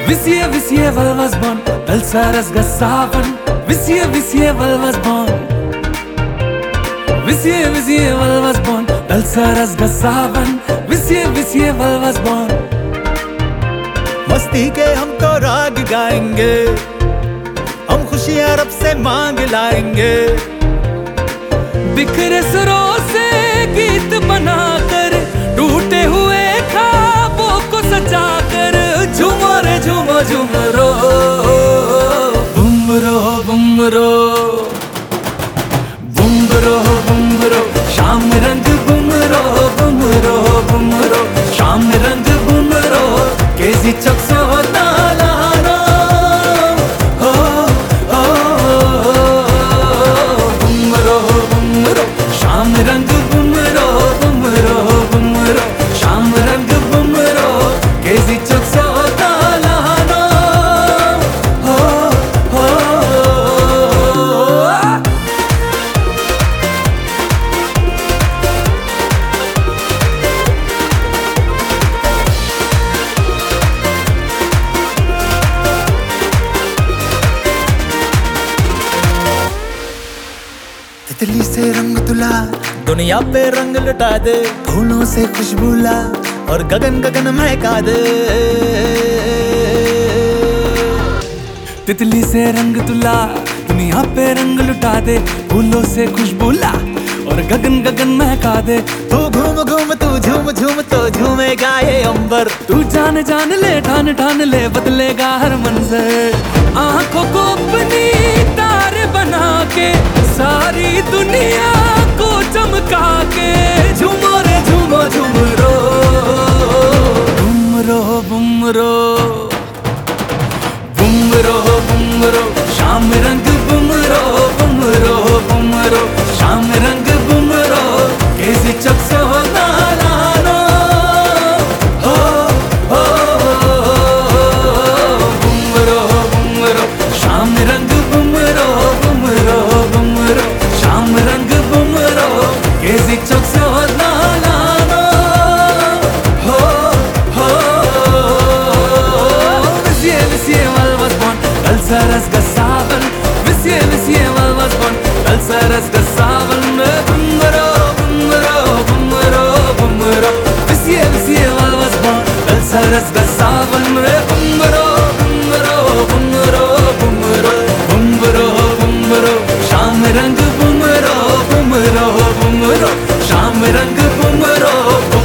Visie vel was born, Belsaras gasavan. Visie vel was born. Visie vel was born, Belsaras gasavan. Visie vel was born. मस्ती के हम तो राग गाएंगे, हम खुशियाँ रब से मांग लाएंगे। बिखरे सुरों से गीत बनाकर, टूटे हुए ख्वाबों को सजाकर, झूमो रे झूमो झूमरो, बुमरो बुमरो बुमरो बुमरो, शाम रंग बुमरो बुमरो बुमरो, शाम रंग बुमरो, केजी चक्सो तालानो, हो हो बुमरो बुमरो, शाम रंग बुमरो बुमरो बुमरो, शाम रंग बुमरो, केजी चक्सो तालानो, हो हो। तितली से रंग तुला, दुनिया पे रंग लुटा दे, फूलों से खुशबू ला और गगन गगन महका दे। तितली से रंग तुला, दुनिया पे रंग लुटा दे, फूलों से खुशबू ला और गगन गगन महका दे। तू घूम घूम तू झूम झूम तो झूमेगा ये अंबर। तू जान जान ले ठान ठान ले, बदलेगा हर मंजर। आंखों को अपनी तारे बना के, सारी दुनिया को चमका के, झूमो रे झूमो झूमरो, बुमरो बुमरो बुमरो बुमरो, शाम रंग बुमरो बुमरो बुमरो, शाम रंग बुमरो, केजी चक्सो तालानो, हो हो बुमरो बुमरो, शाम रंग बुमरो बुमरो बुमरो, शाम रंग बुमरो, केजी चक्सो तालानो, हो हो। Visie vel was born, Belsaras gasavan. Visie vel was born, Belsaras gasavan. Bumbaro bumbaro bumbaro bumbaro, Visie vel was born, Belsaras gasavan. Bumbaro bumbaro bumbaro bumbaro, bumbaro bumbaro, शाम रंग बुमरो बुमरो बुमरो, शाम रंग बुमरो।